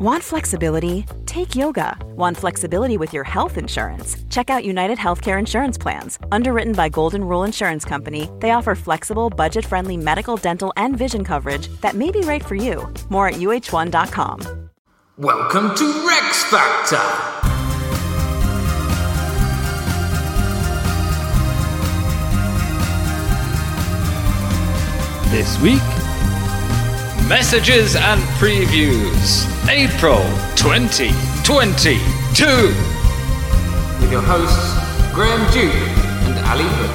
Want flexibility? Take yoga. Want flexibility with your health insurance? Check out United Healthcare Insurance Plans. Underwritten by Golden Rule Insurance Company, they offer flexible, budget-friendly medical, dental, and vision coverage that may be right for you. More at uh1.com. Welcome to Rex Factor! This week, messages and previews, April 2022. With your hosts, Graham Duke and Ali Hood.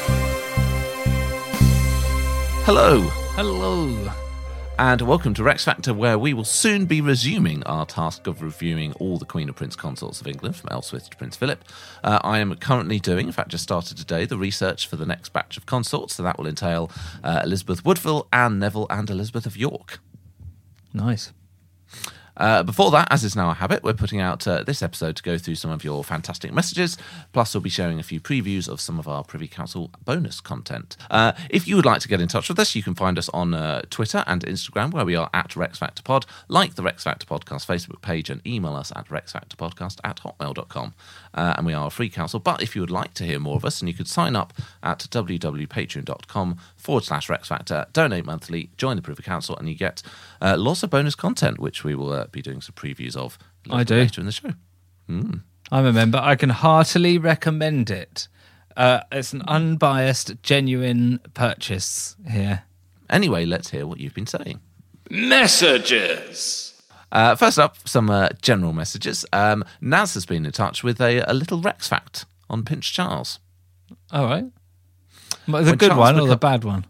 Hello, and welcome to Rex Factor, where we will soon be resuming our task of reviewing all the Queen and Prince consorts of England, from Elswith to Prince Philip. I am currently doing, in fact just started today, the research for the next batch of consorts, so that will entail Elizabeth Woodville, Anne Neville and Elizabeth of York. Nice. Before that, as is now a habit, we're putting out this episode to go through some of your fantastic messages, plus we'll be showing a few previews of some of our Privy Council bonus content. If you would like to get in touch with us, you can find us on Twitter and Instagram, where we are at RexFactorPod, like the Rex Factor Podcast Facebook page, and email us at rexfactorpodcast@hotmail.com. And we are a free council, but if you would like to hear more of us, and you could sign up at www.patreon.com/Rex Factor, donate monthly, join the Privy Council, and you get lots of bonus content, which we will be doing some previews of later in the show. I'm a member. I can heartily recommend it. It's an unbiased, genuine purchase here. Anyway, let's hear what you've been saying. Messages. First up, some general messages. Naz has been in touch with a little Rex fact on Prince Charles. All right. The good one or the bad one?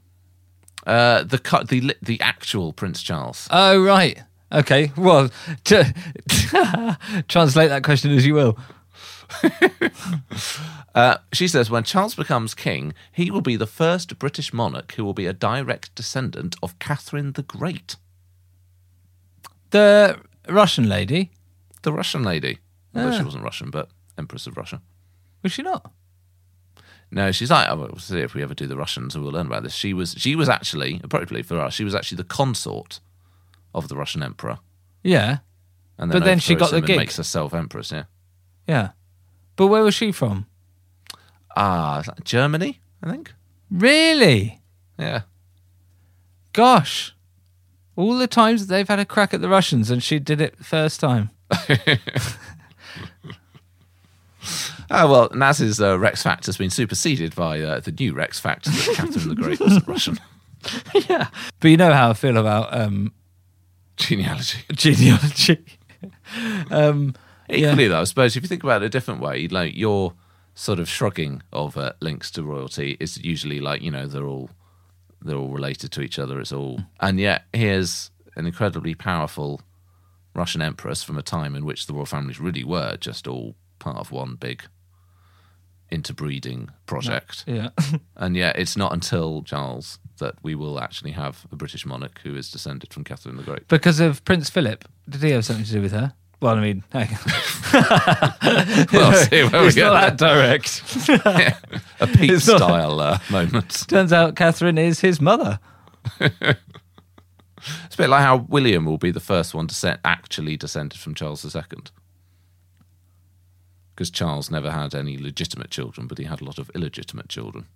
The actual Prince Charles. Oh, right. Okay, well, translate that question as you will. She says, when Charles becomes king, he will be the first British monarch who will be a direct descendant of Catherine the Great. The Russian lady? The Russian lady. Well, she wasn't Russian, but Empress of Russia. Was she not? No, she's like, we'll see if we ever do the Russians, and we'll learn about this. She was actually, appropriately for us, she was actually the consort of the Russian emperor. Yeah. And but then she got the gig. Makes herself empress, yeah. Yeah. But where was she from? Germany, I think. Really? Yeah. Gosh. All the times they've had a crack at the Russians and she did it first time. Well, Naz's Rex Fact has been superseded by the new Rex Fact that Catherine the Great was Russian. Yeah. But you know how I feel about... Genealogy. Equally, though, I suppose if you think about it a different way, like your sort of shrugging of links to royalty is usually like, you know, they're all related to each other. It's all, and yet here's an incredibly powerful Russian empress from a time in which the royal families really were just all part of one big interbreeding project. Yeah. And yet it's not until Charles that we will actually have a British monarch who is descended from Catherine the Great. Because of Prince Philip. Did he have something to do with her? Well, I mean, hey. Well, see where we it's go. Not that direct. Yeah, a Pete-style moment. Turns out Catherine is his mother. It's a bit like how William will be the first one to actually descended from Charles II. Because Charles never had any legitimate children, but he had a lot of illegitimate children.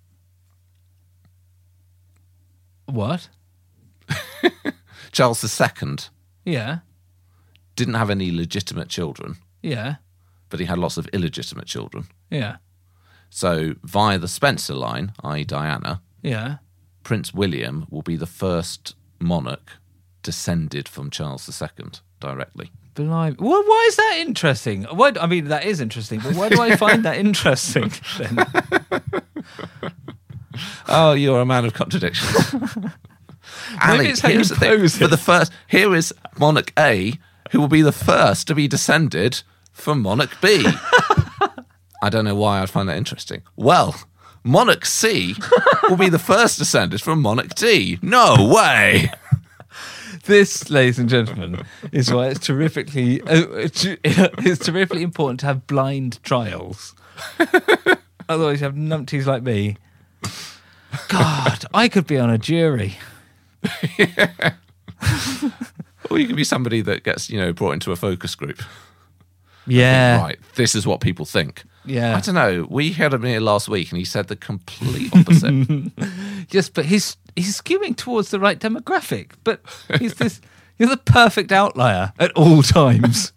What? Charles II Yeah. didn't have any legitimate children, Yeah. but he had lots of illegitimate children. Yeah. So via the Spencer line, i.e. Diana, Yeah. Prince William will be the first monarch descended from Charles II directly. Well, why is that interesting? I mean, that is interesting, but why do I find that interesting then? Oh, you're a man of contradictions. Ali, it's how you here's the thing. pose it. For the first, here is Monarch A, who will be the first to be descended from Monarch B. I don't know why I'd find that interesting. Well, Monarch C will be the first descended from Monarch D. No way! This, ladies and gentlemen, is why it's terrifically important to have blind trials. Otherwise, you have numpties like me. God, I could be on a jury. Or you can be somebody that gets, brought into a focus group. Yeah. Right, this is what people think. Yeah. I don't know. We had him here last week and he said the complete opposite. Yes, but he's skewing towards the right demographic. But you're the perfect outlier at all times.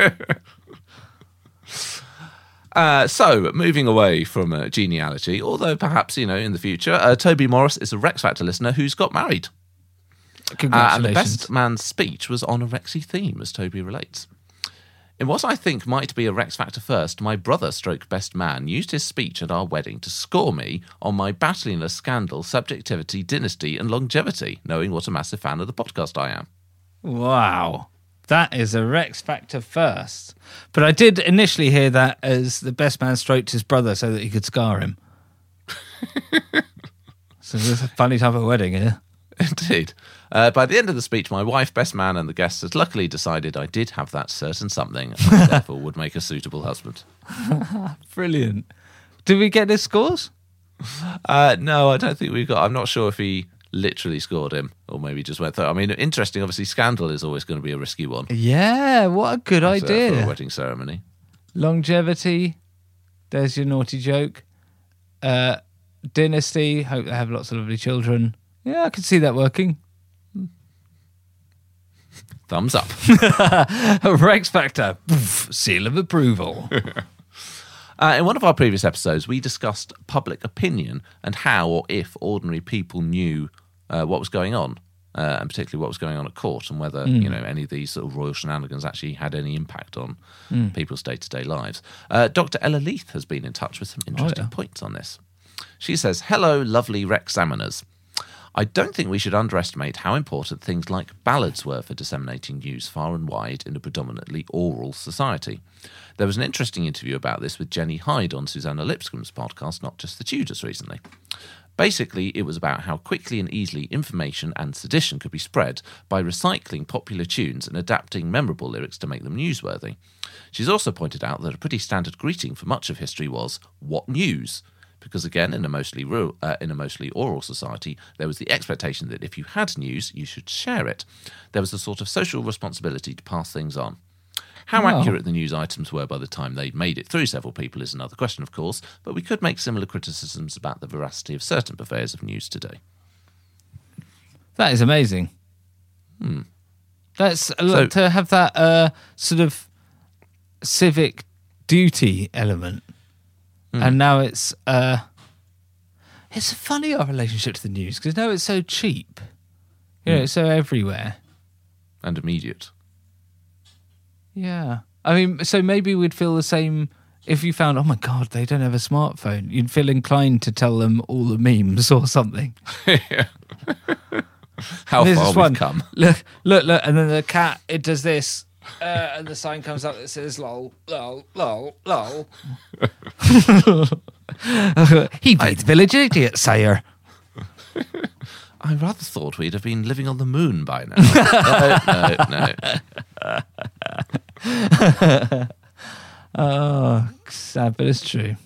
So, moving away from genealogy, although perhaps, in the future, Toby Morris is a Rex Factor listener who's got married. Congratulations. And the best man's speech was on a Rexy theme, as Toby relates. In what I think might be a Rex Factor first, my brother stroke best man used his speech at our wedding to score me on my battliness, scandal, subjectivity, dynasty and longevity, knowing what a massive fan of the podcast I am. Wow. That is a Rex Factor first. But I did initially hear that as the best man stroked his brother so that he could scar him. So there's a funny type of wedding here. Indeed. By the end of the speech, my wife, best man, and the guests had luckily decided I did have that certain something and therefore would make a suitable husband. Brilliant. Did we get his scores? No, I don't think we got. I'm not sure if he literally scored him or maybe just went through. I mean, interesting. Obviously, scandal is always going to be a risky one. Yeah, what a good idea. For a wedding ceremony. Longevity. There's your naughty joke. Dynasty. Hope they have lots of lovely children. Yeah, I can see that working. Thumbs up. Rex Factor. Poof, seal of approval. In one of our previous episodes, we discussed public opinion and how or if ordinary people knew what was going on, and particularly what was going on at court, and whether any of these sort of royal shenanigans actually had any impact on people's day-to-day lives. Dr. Ella Leith has been in touch with some interesting points on this. She says, "Hello, lovely Rexaminers. I don't think we should underestimate how important things like ballads were for disseminating news far and wide in a predominantly oral society. There was an interesting interview about this with Jenny Hyde on Susanna Lipscomb's podcast, Not Just the Tudors, recently. Basically, it was about how quickly and easily information and sedition could be spread by recycling popular tunes and adapting memorable lyrics to make them newsworthy. She's also pointed out that a pretty standard greeting for much of history was, 'What news?' Because again, in a mostly oral society, there was the expectation that if you had news, you should share it. There was a sort of social responsibility to pass things on. How accurate the news items were by the time they'd made it through several people is another question, of course, but we could make similar criticisms about the veracity of certain purveyors of news today." That is amazing. That's to have that sort of civic duty element. And now it's funny, our relationship to the news, because now it's so cheap. It's so everywhere. And immediate. Yeah. I mean, so maybe we'd feel the same if you found, oh my God, they don't have a smartphone. You'd feel inclined to tell them all the memes or something. How far we've come. Look, and then the cat, it does this. And the sign comes up that says lol, lol, lol, lol. He beats village idiot, sire. I rather thought we'd have been living on the moon by now. No. Oh, sad, but it's true.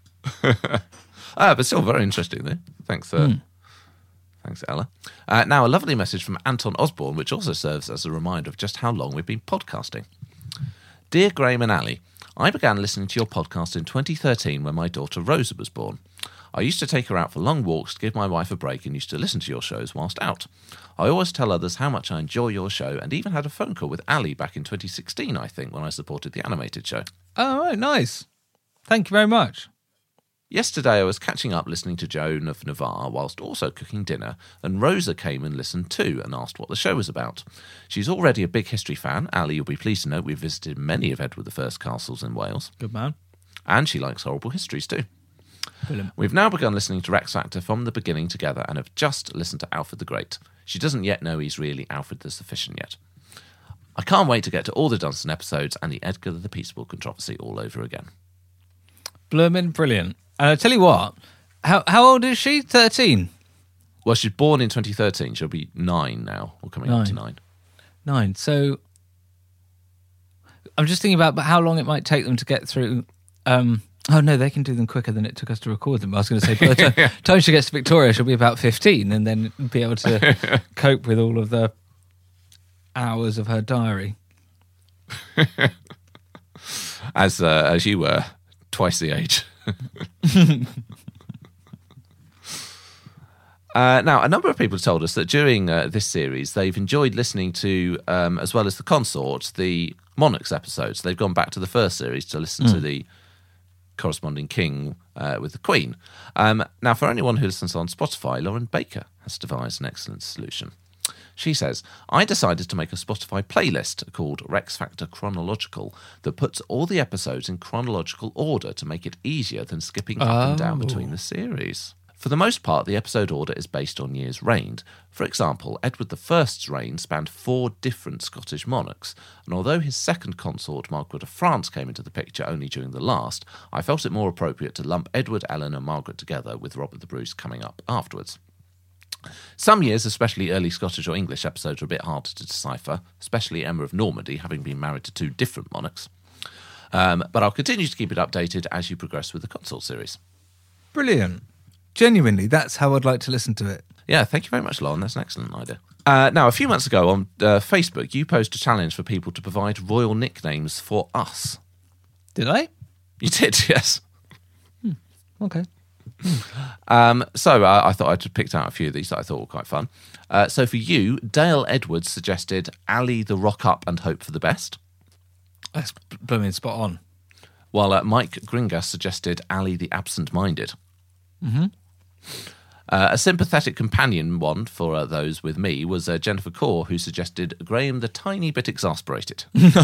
But still very interesting, though. Thanks, Thanks, Ella. Now, a lovely message from Anton Osborne, which also serves as a reminder of just how long we've been podcasting. Dear Graham and Ali, I began listening to your podcast in 2013 when my daughter Rosa was born. I used to take her out for long walks to give my wife a break and used to listen to your shows whilst out. I always tell others how much I enjoy your show and even had a phone call with Ali back in 2016, I think, when I supported the animated show. Oh, right, nice. Thank you very much. Yesterday I was catching up listening to Joan of Navarre whilst also cooking dinner, and Rosa came and listened too and asked what the show was about. She's already a big history fan. Ali, you'll be pleased to know we've visited many of Edward I's castles in Wales. Good man. And she likes horrible histories too. Brilliant. We've now begun listening to Rex Factor from the beginning together and have just listened to Alfred the Great. She doesn't yet know he's really Alfred the Sufficient yet. I can't wait to get to all the Dunstan episodes and the Edgar the Peaceable controversy all over again. Bloomin' brilliant. And I tell you what, how old is she? 13? Well, she's born in 2013. She'll be 9 now, or coming up to 9. 9. So I'm just thinking about how long it might take them to get through. Oh, no, they can do them quicker than it took us to record them. I was going to say, by the time she gets to Victoria, she'll be about 15 and then be able to cope with all of the hours of her diary. As you were twice the age. Now, a number of people told us that during this series, they've enjoyed listening to, as well as the Consort, the Monarchs episodes. They've gone back to the first series to listen to the corresponding king with the Queen. Now, for anyone who listens on Spotify, Lauren Baker has devised an excellent solution. She says, I decided to make a Spotify playlist called Rex Factor Chronological that puts all the episodes in chronological order to make it easier than skipping up and down between the series. For the most part, the episode order is based on years reigned. For example, Edward I's reign spanned 4 different Scottish monarchs, and although his second consort, Margaret of France, came into the picture only during the last, I felt it more appropriate to lump Edward, Ellen and Margaret together with Robert the Bruce coming up afterwards. Some years, especially early Scottish or English episodes, are a bit harder to decipher, especially Emma of Normandy, having been married to 2 different monarchs. But I'll continue to keep it updated as you progress with the Consort series. Brilliant. Genuinely, that's how I'd like to listen to it. Yeah, thank you very much, Lauren. That's an excellent idea. Now, a few months ago on Facebook, you posed a challenge for people to provide royal nicknames for us. Did I? You did, yes. Okay. So I thought I'd picked out a few of these that I thought were quite fun. So for you, Dale Edwards suggested Ali the Rock Up and Hope for the Best. That's blooming spot on. While Mike Gringas suggested Ali the Absent Minded. Mm-hmm. A sympathetic companion one for those with me was Jennifer Core, who suggested Graham the Tiny Bit Exasperated.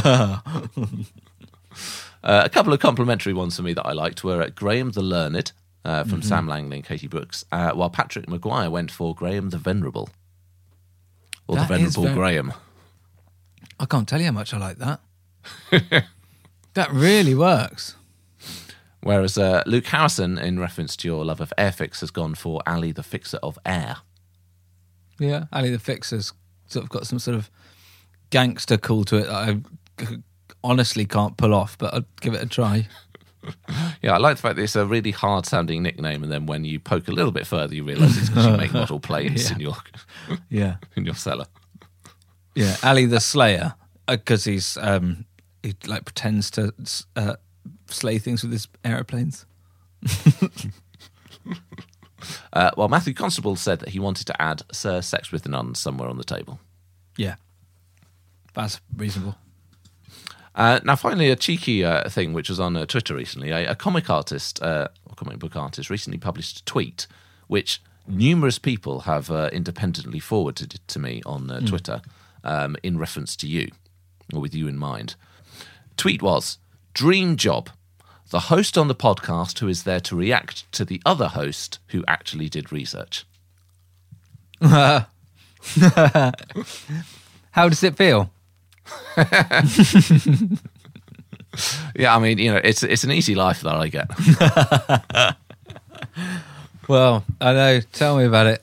A couple of complimentary ones for me that I liked were Graham the Learned from Sam Langley and Katie Brooks, while Patrick Maguire went for Graham the Venerable. Or That the Venerable Graham. I can't tell you how much I like that. That really works. Whereas Luke Harrison, in reference to your love of Airfix, has gone for Ali the Fixer of Air. Yeah, Ali the Fixer's sort of got some sort of gangster call to it that I honestly can't pull off, but I'll give it a try. Yeah, I like the fact that it's a really hard-sounding nickname, and then when you poke a little bit further, you realise it's because you make model planes in your in your cellar. Yeah, Ali the Slayer, because he like pretends to slay things with his aeroplanes. Well, Matthew Constable said that he wanted to add Sir Sex with the Nuns somewhere on the table. Yeah, that's reasonable. Now, finally, a cheeky thing which was on Twitter recently. A comic artist, or comic book artist, recently published a tweet which numerous people have independently forwarded to me on Twitter in reference to you, or with you in mind. Tweet was, dream job. The host on the podcast who is there to react to the other host who actually did research. How does it feel? Yeah, I mean, you know, it's an easy life that I get. Well, I know. Tell me about it.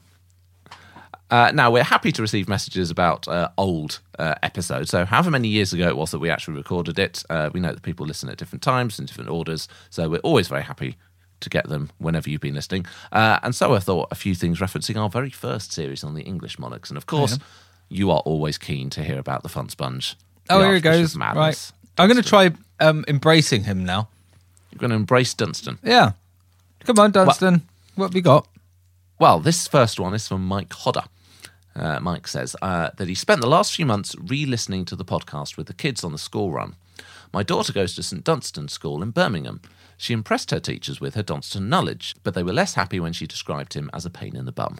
Now, we're happy to receive messages about old episodes. So however many years ago it was that we actually recorded it, we know that people listen at different times and different orders. So we're always very happy to get them whenever you've been listening. And so I thought a few things referencing our very first series on the English monarchs. And of course, you are always keen to hear about the Fun Sponge. Oh, here he goes. Right. I'm going to try embracing him now. You're going to embrace Dunstan? Yeah. Come on, Dunstan. What have we got? Well, this first one is from Mike Hodder. Mike says that he spent the last few months re-listening to the podcast with the kids on the school run. My daughter goes to St Dunstan School in Birmingham. She impressed her teachers with her Dunstan knowledge, but they were less happy when she described him as a pain in the bum.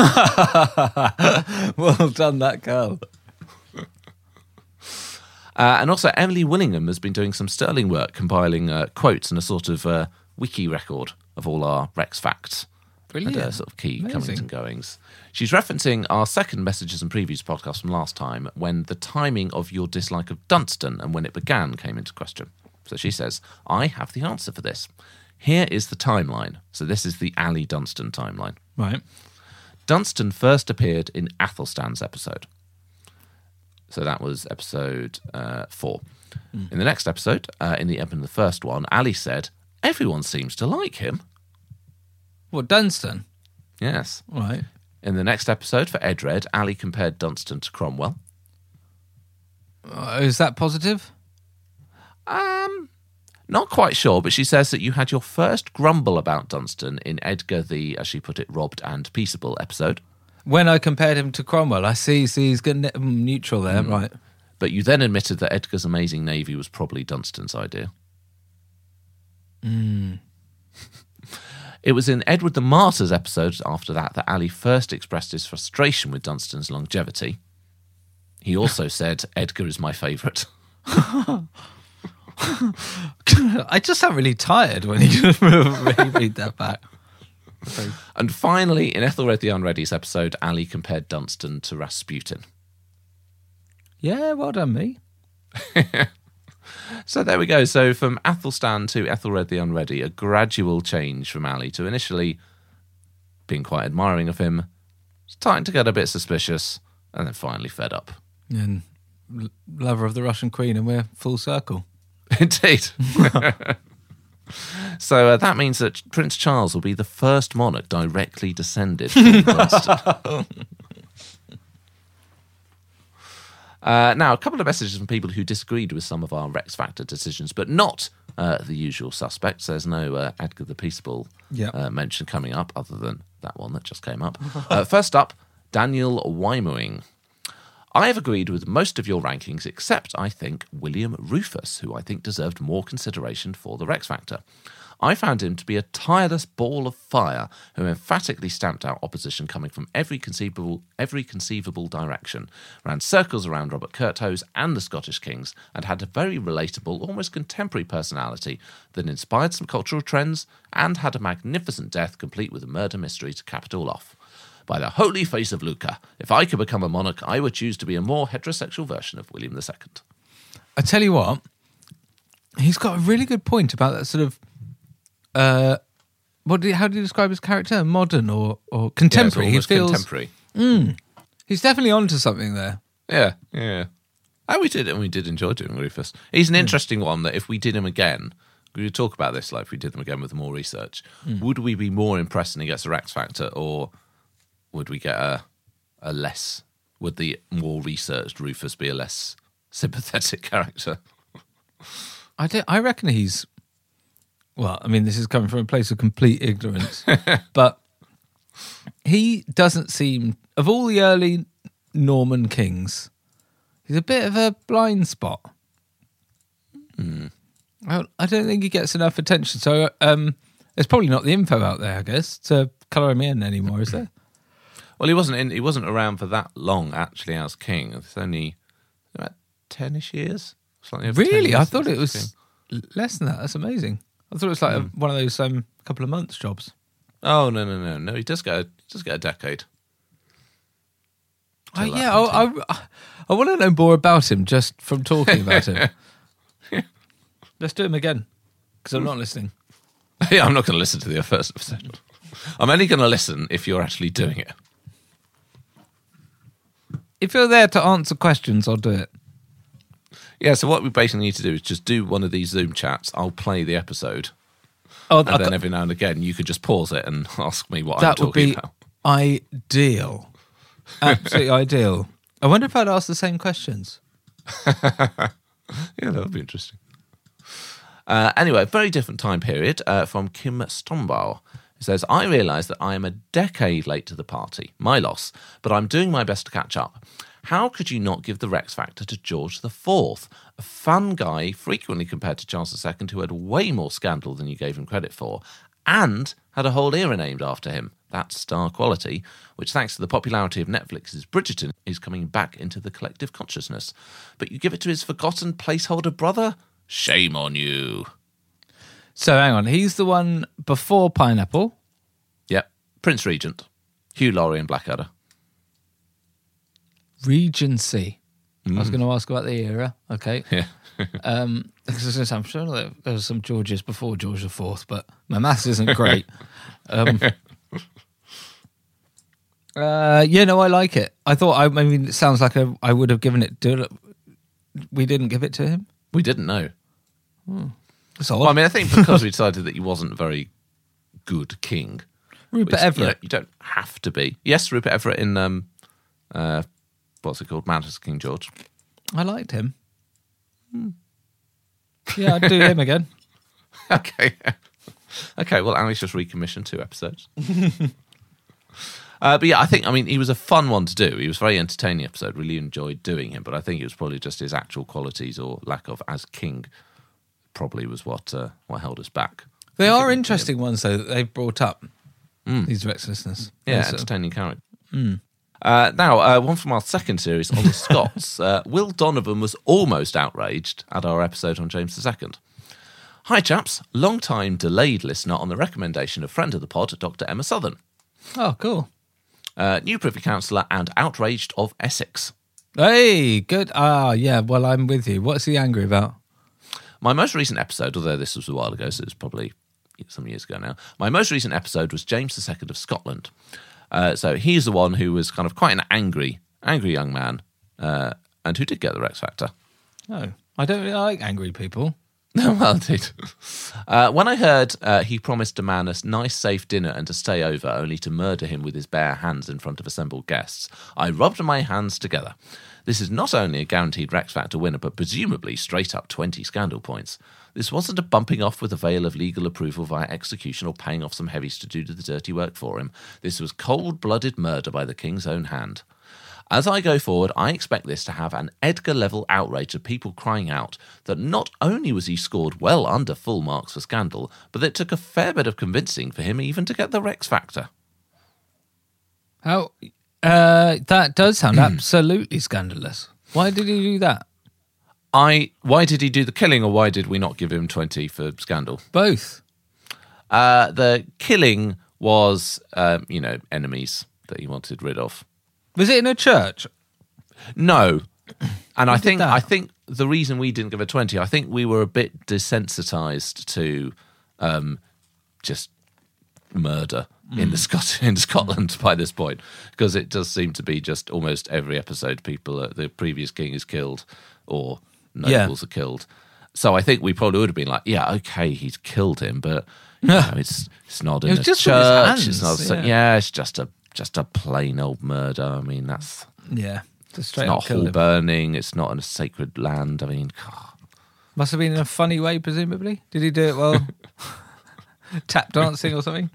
Well done, that girl. And also, Emily Willingham has been doing some sterling work compiling quotes and a sort of wiki record of all our Rex facts. Brilliant. And sort of key Amazing. comings and goings. She's referencing our second Messages and Previews podcast from last time when the timing of your dislike of Dunstan and when it began came into question. So she says, I have the answer for this. Here is the timeline. So this is the Ali Dunstan timeline. Right. Dunstan first appeared in Athelstan's episode. So that was episode 4. In the next episode, in the first one, Ali said, everyone seems to like him. What, Dunstan? Yes. Right. In the next episode for Edred, Ali compared Dunstan to Cromwell. Is that positive? Not quite sure, but she says that you had your first grumble about Dunstan in Edgar the, as she put it, robbed and peaceable episode. When I compared him to Cromwell, I see he's good neutral there, right? But you then admitted that Edgar's amazing navy was probably Dunstan's idea. It was in Edward the Martyr's episode after that Ali first expressed his frustration with Dunstan's longevity. He also said, Edgar is my favourite. I just sound really tired when you read that back. And finally, in Ethelred the Unready's episode, Ali compared Dunstan to Rasputin. Yeah, well done, me. So there we go. So from Athelstan to Ethelred the Unready, a gradual change from Ali to initially being quite admiring of him, starting to get a bit suspicious, and then finally fed up. And lover of the Russian Queen, and we're full circle. Indeed. So that means that Prince Charles will be the first monarch directly descended from Dunstan. Now, a couple of messages from people who disagreed with some of our Rex Factor decisions, but not the usual suspects. There's no Edgar the Peaceable mention coming up, other than that one that just came up. First up, Daniel Wymoing. I have agreed with most of your rankings, except, I think, William Rufus, who I think deserved more consideration for the Rex Factor. I found him to be a tireless ball of fire who emphatically stamped out opposition coming from every conceivable direction, ran circles around Robert Curthose and the Scottish Kings, and had a very relatable, almost contemporary personality that inspired some cultural trends and had a magnificent death complete with a murder mystery to cap it all off. By the holy face of Luca, if I could become a monarch, I would choose to be a more heterosexual version of William II. I tell you what, he's got a really good point about that sort of, how do you describe his character? Modern or contemporary? Yeah, it's almost contemporary. He's definitely onto something there. Yeah. And we did enjoy doing Rufus. He's an interesting one that if we did him again, we would talk about this, like if we did them again with more research, would we be more impressed when he gets a Rex Factor, or would we get a less, would the more researched Rufus be a less sympathetic character? I reckon he's, well, I mean, this is coming from a place of complete ignorance, but he doesn't seem, of all the early Norman kings, he's a bit of a blind spot. I don't think he gets enough attention, so there's probably not the info out there, I guess, to colour him in anymore, is there? Well, he wasn't around for that long, actually, as king. It's only about 10-ish years. Slightly over 10 Really? years I thought it was king. less than that. That's amazing. I thought it was like one of those couple of months jobs. Oh, no. He does get a decade. I want to know more about him just from talking about him. Let's do him again, because I'm not listening. Yeah, I'm not going to listen to the first episode. I'm only going to listen if you're actually doing it. If you're there to answer questions, I'll do it. Yeah, so what we basically need to do is just do one of these Zoom chats. I'll play the episode. And then every now and again, you could just pause it and ask me what I'm talking about. That would be ideal. Absolutely ideal. I wonder if I'd ask the same questions. Yeah, that would be interesting. Anyway, very different time period from Kim Stombauer. It says, I realise that I am a decade late to the party. My loss. But I'm doing my best to catch up. How could you not give the Rex Factor to George IV? A fun guy, frequently compared to Charles II, who had way more scandal than you gave him credit for, and had a whole era named after him. That's star quality, which thanks to the popularity of Netflix's Bridgerton is coming back into the collective consciousness. But you give it to his forgotten placeholder brother? Shame on you. So hang on, he's the one before Pineapple. Yep, Prince Regent, Hugh Laurie and Blackadder. Regency. I was going to ask about the era. Okay. Yeah. Because I'm sure that there was some Georges before George IV, but my maths isn't great. I like it. I mean, it sounds like I would have given it to. We didn't give it to him. We didn't know. That's odd. Well, I mean, I think because we decided that he wasn't a very good king. Rupert Everett. You don't have to be. Yes, Rupert Everett in what's it called? Matters of King George. I liked him. Yeah, I'd do him again. Okay. Okay, well, Ali's just recommissioned 2 episodes. But yeah, he was a fun one to do. He was a very entertaining episode. Really enjoyed doing him, but I think it was probably just his actual qualities or lack of as king probably was what held us back. They are interesting ones, though, that they've brought up, these Rex listeners. Yeah, entertaining character. Now, one from our second series on the Scots. Will Donovan was almost outraged at our episode on James II. Hi, chaps. Long-time delayed listener on the recommendation of friend of the pod, Dr. Emma Southern. Oh, cool. New Privy Councillor and outraged of Essex. Hey, good. Yeah, well, I'm with you. What's he angry about? My most recent episode, although this was a while ago, so it's probably some years ago now, my most recent episode was James II of Scotland. So he's the one who was kind of quite an angry young man, and who did get the Rex Factor. Oh, I don't really like angry people. Well, indeed. When I heard he promised a man a nice, safe dinner and to stay over, only to murder him with his bare hands in front of assembled guests, I rubbed my hands together. This is not only a guaranteed Rex Factor winner, but presumably straight up 20 scandal points. This wasn't a bumping off with a veil of legal approval via execution or paying off some heavies to do the dirty work for him. This was cold-blooded murder by the king's own hand. As I go forward, I expect this to have an Edgar-level outrage of people crying out that not only was he scored well under full marks for scandal, but that it took a fair bit of convincing for him even to get the Rex Factor. How? That does sound absolutely scandalous. Why did he do that? Why did he do the killing, or why did we not give him 20 for scandal? Both. The killing was, enemies that he wanted rid of. Was it in a church? No. And I think that? I think the reason we didn't give a 20, I think we were a bit desensitized to just murder in Scotland by this point, because it does seem to be just almost every episode the previous king is killed or nobles are killed. So I think we probably would have been like, yeah, okay, he's killed him, but it's not in a just church. It's not it's just a plain old murder. I mean, that's it's not hall burning. It's not in a sacred land. I mean, must have been in a funny way, presumably. Did he do it well? Tap dancing or something?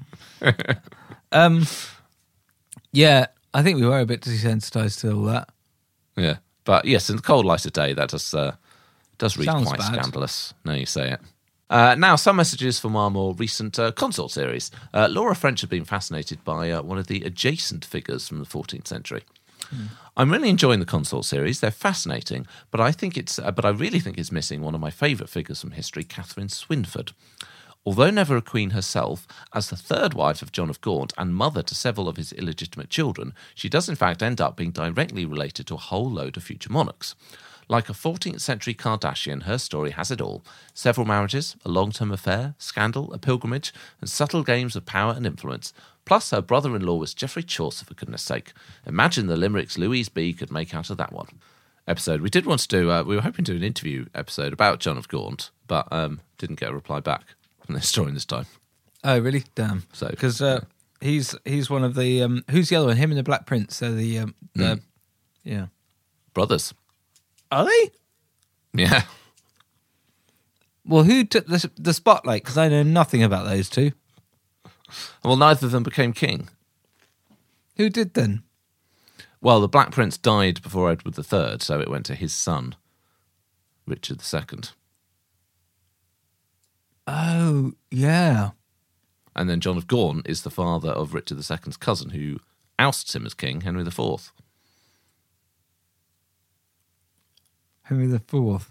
Yeah, I think we were a bit desensitized to all that. Yeah, but yes, in the cold light of day, that does read Sounds quite bad. scandalous. Now you say it. Now, some messages from our more recent consort series. Laura French has been fascinated by one of the adjacent figures from the 14th century. I'm really enjoying the consort series. They're fascinating, but I really think it's missing one of my favourite figures from history, Catherine Swynford. Although never a queen herself, as the third wife of John of Gaunt and mother to several of his illegitimate children, she does in fact end up being directly related to a whole load of future monarchs. Like a 14th century Kardashian, her story has it all. Several marriages, a long-term affair, scandal, a pilgrimage, and subtle games of power and influence. Plus, her brother-in-law was Geoffrey Chaucer, for goodness sake. Imagine the limericks Louise B could make out of that one. Episode. We did want to do, we were hoping to do an interview episode about John of Gaunt, but didn't get a reply back from this story this time. Oh, really? Damn. So, because he's one of the who's the other one? Him and the Black Prince. They're the brothers. Are they? Yeah. Well, who took the spotlight? Because I know nothing about those two. Well, neither of them became king. Who did then? Well, the Black Prince died before Edward III, so it went to his son, Richard II. Oh, yeah. And then John of Gaunt is the father of Richard II's cousin, who ousts him as king, Henry IV. Henry IV.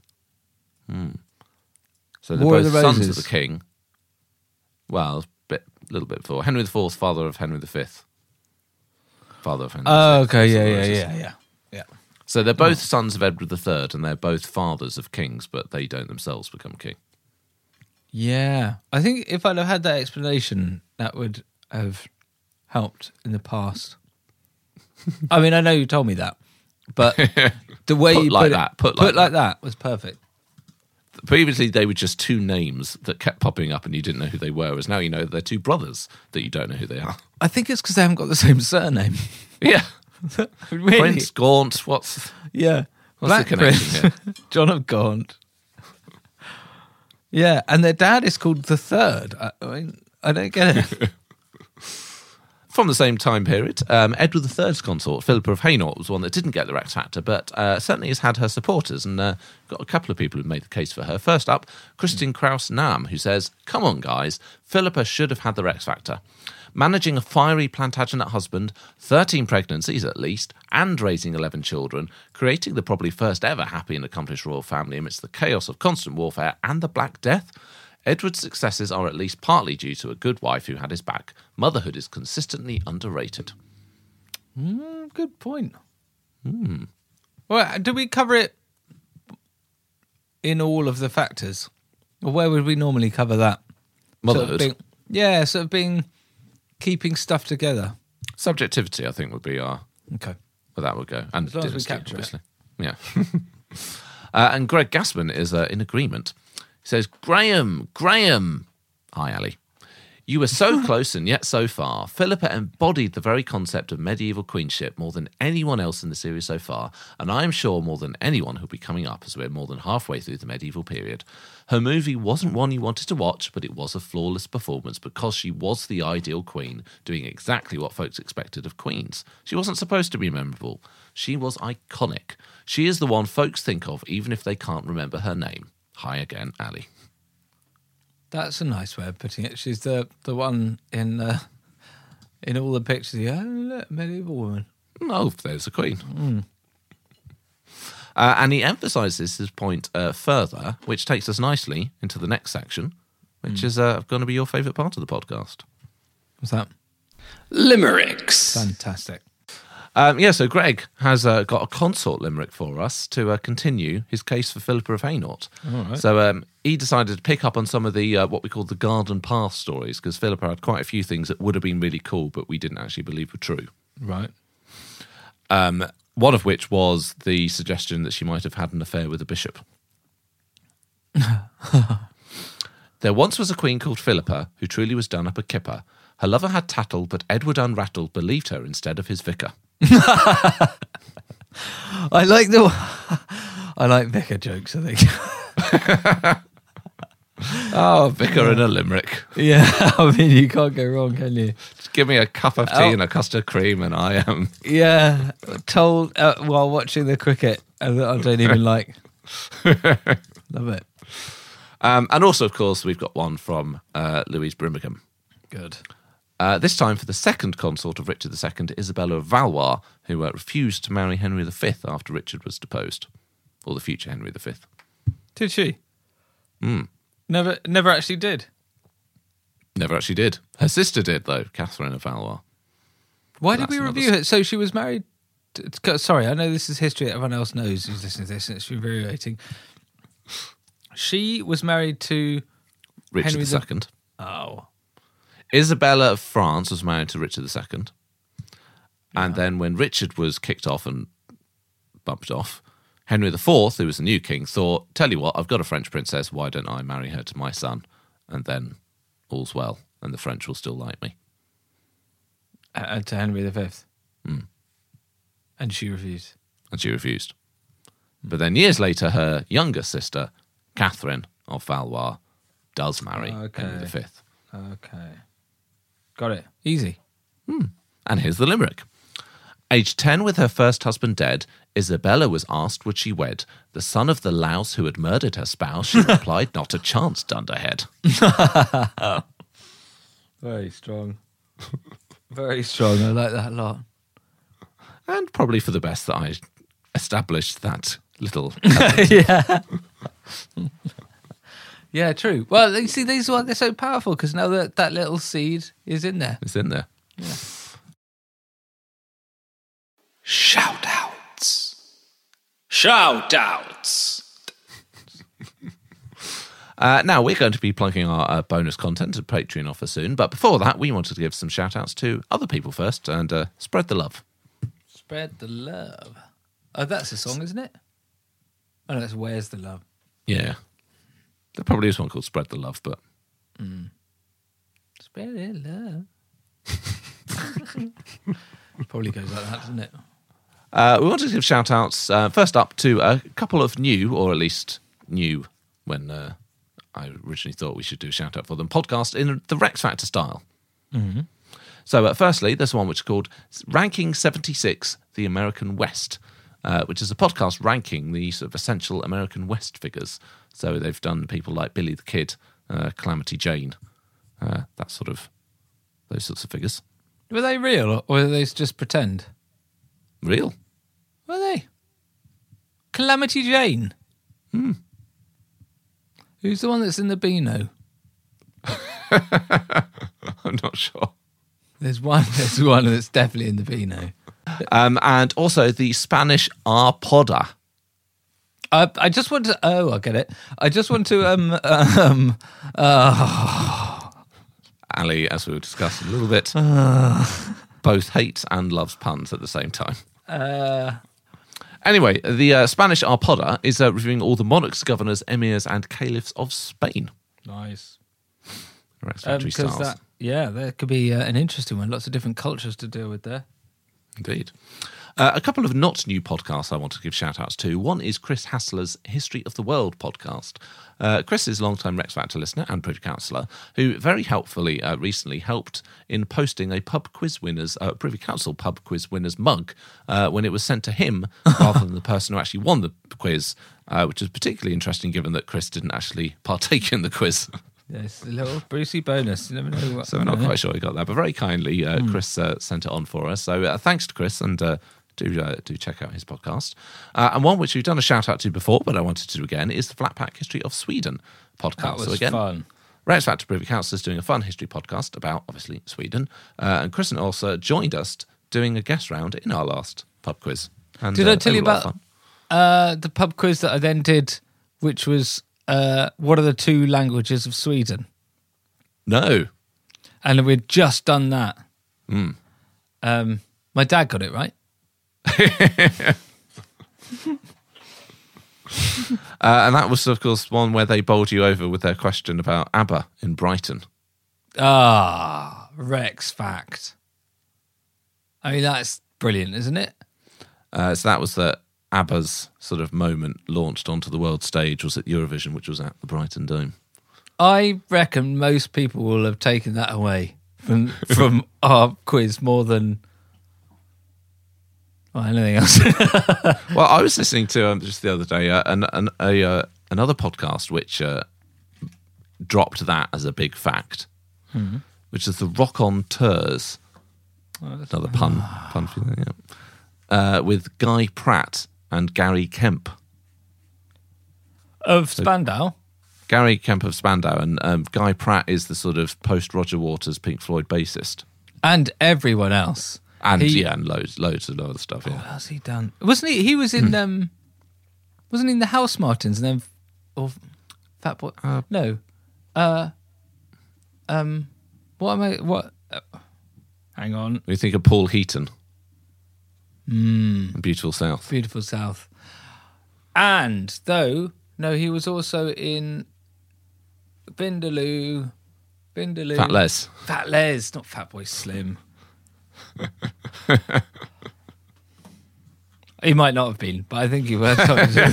So they're War of both the sons Roses. of the king. Well, a little bit before. Henry IV, father of Henry V. Father of Henry Oh, VI, okay, War of the Roses. yeah. So they're both sons of Edward III, and they're both fathers of kings, but they don't themselves become king. Yeah. I think if I'd have had that explanation, that would have helped in the past. I mean, I know you told me that, but the way you put like that was perfect. Previously, they were just two names that kept popping up and you didn't know who they were, whereas now you know they're two brothers that you don't know who they are. I think it's because they haven't got the same surname. Yeah. Really? Prince Gaunt, what's Yeah. What's the connection here? John of Gaunt. Yeah, and their dad is called the Third. I mean, I don't get it. From the same time period, Edward III's consort, Philippa of Hainault, was one that didn't get the Rex Factor, but certainly has had her supporters, and got a couple of people who've made the case for her. First up, Christian Kraus-Nam, who says, "Come on, guys, Philippa should have had the Rex Factor. Managing a fiery Plantagenet husband, 13 pregnancies at least, and raising 11 children, creating the probably first ever happy and accomplished royal family amidst the chaos of constant warfare and the Black Death, Edward's successes are at least partly due to a good wife who had his back. Motherhood is consistently underrated." Good point. Well, do we cover it in all of the factors? Or where would we normally cover that? Motherhood. Sort of being keeping stuff together. Subjectivity, I think, would be our... Okay. Well, that would go. And as long as we dynasty, capture obviously. Yeah. And Greg Gassman is in agreement. He says, Graham. Hi, Ali. "You were so close and yet so far. Philippa embodied the very concept of medieval queenship more than anyone else in the series so far, and I am sure more than anyone who'll be coming up, as we're more than halfway through the medieval period. Her movie wasn't one you wanted to watch, but it was a flawless performance because she was the ideal queen, doing exactly what folks expected of queens. She wasn't supposed to be memorable. She was iconic. She is the one folks think of, even if they can't remember her name. Hi again, Ali." That's a nice way of putting it. She's the one in all the pictures. Oh, look, medieval woman. Oh, there's a queen. And he emphasises his point further, which takes us nicely into the next section, which is going to be your favourite part of the podcast. What's that? Limericks. Fantastic. So Greg has got a consort limerick for us to continue his case for Philippa of Hainault. All right. So he decided to pick up on some of the what we call the garden path stories, because Philippa had quite a few things that would have been really cool, but we didn't actually believe were true. Right. One of which was the suggestion that she might have had an affair with a bishop. "There once was a queen called Philippa, who truly was done up a kipper. Her lover had tattle, but Edward unrattled believed her instead of his vicar." I like vicar jokes, I think. Oh, vicar and a limerick. Yeah, I mean, you can't go wrong, can you? Just give me a cup of tea and a custard cream and I am... Yeah, told while watching the cricket, and I don't even like. Love it. And also, of course, we've got one from Louise Brimacombe. Good. This time for the second consort of Richard II, Isabella of Valois, who refused to marry Henry V after Richard was deposed. Or the future Henry V. Did she? Never actually did. Never actually did. Her sister did, though, Catherine of Valois. Why But did we that's review it? So she was married... Sorry, I know this is history. Everyone else knows who's listening to this, and it's infuriating. She was married to... Richard II. Oh. Isabella of France was married to Richard II. And then when Richard was kicked off and bumped off, Henry IV, who was the new king, thought, tell you what, I've got a French princess, why don't I marry her to my son? And then all's well, and the French will still like me. To Henry V. And she refused. And she refused. But then years later, her younger sister, Catherine of Valois, does marry Henry V. Okay. Got it. Easy. And here's the limerick. Aged 10, with her first husband dead, Isabella was asked would she wed the son of the louse who had murdered her spouse. She replied, not a chance, dunderhead. Very strong. Very strong. I like that a lot. And probably for the best that I established that little... Yeah. Yeah, true. Well, you see, these are they're so powerful because now that little seed is in there. It's in there. Yeah. Shout-outs. Shout-outs. Now, we're going to be plugging our bonus content at Patreon offer soon, but before that, we wanted to give some shout-outs to other people first and spread the love. Spread the love. Oh, that's a song, isn't it? Oh, no, it's Where's the Love? Yeah. There probably is one called Spread the Love, but... Spread the love. Probably goes like that, doesn't it? We wanted to give shout-outs, first up, to a couple of new, or at least new when I originally thought we should do a shout-out for them, podcast in the Rex Factor style. Mm-hmm. So firstly, there's one which is called Ranking 76, The American West, which is a podcast ranking the sort of essential American West figures. So they've done people like Billy the Kid, Calamity Jane, those sorts of figures. Were they real or were they just pretend? Real. Were they? Calamity Jane? Who's the one that's in the Beano? I'm not sure. There's one that's definitely in the Beano. And also the Spanish Arpoda. I just want to... Oh, I get it. I just want to... Ali, as we were discussing a little bit, both hates and loves puns at the same time. Anyway, the Spanish Arpoda is reviewing all the monarchs, governors, emirs, and caliphs of Spain. Nice. Rex Factory styles. That could be an interesting one. Lots of different cultures to deal with there. Indeed. A couple of not new podcasts I want to give shout-outs to. One is Chris Hassler's History of the World podcast. Chris is a long-time Rex Factor listener and Privy Councillor, who very helpfully recently helped in posting a Privy Council pub quiz winners mug when it was sent to him rather than the person who actually won the quiz, which is particularly interesting given that Chris didn't actually partake in the quiz. Yes, a little Brucey bonus. You never know what. So we're not quite sure he got that, but very kindly, Chris sent it on for us. So thanks to Chris, and do check out his podcast. And one which we've done a shout out to before, but I wanted to do again, is the Flat Pack History of Sweden podcast. That was fun. Rex Factor Privy Council is doing a fun history podcast about, obviously, Sweden. And Chris and Elsa joined us doing a guest round in our last pub quiz. And, did I tell you about the pub quiz that I then did, which was what are the two languages of Sweden? No. And we'd just done that. My dad got it right. And that was, of course, one where they bowled you over with their question about ABBA in Brighton. Rex fact. I mean, that's brilliant, isn't it? So that was that ABBA's sort of moment launched onto the world stage was at Eurovision, which was at the Brighton Dome. I reckon most people will have taken that away from our quiz more than anything else. Well, I was listening to just the other day another podcast which dropped that as a big fact, which is the Rock on Tours. Another pun for you, yeah. With Guy Pratt and Gary Kemp of Spandau. Gary Kemp of Spandau, and Guy Pratt is the sort of post Roger Waters Pink Floyd bassist, and everyone else. And and loads of other stuff. Yeah. What else he done? Wasn't he? He was in wasn't he in the House Martins and then or Fat Boy? No. What am I? What? Hang on. We think of Paul Heaton. Beautiful South. Beautiful South. And he was also in Vindaloo. Fat Les. Fat Les, not Fat Boy Slim. He might not have been, but I think he was.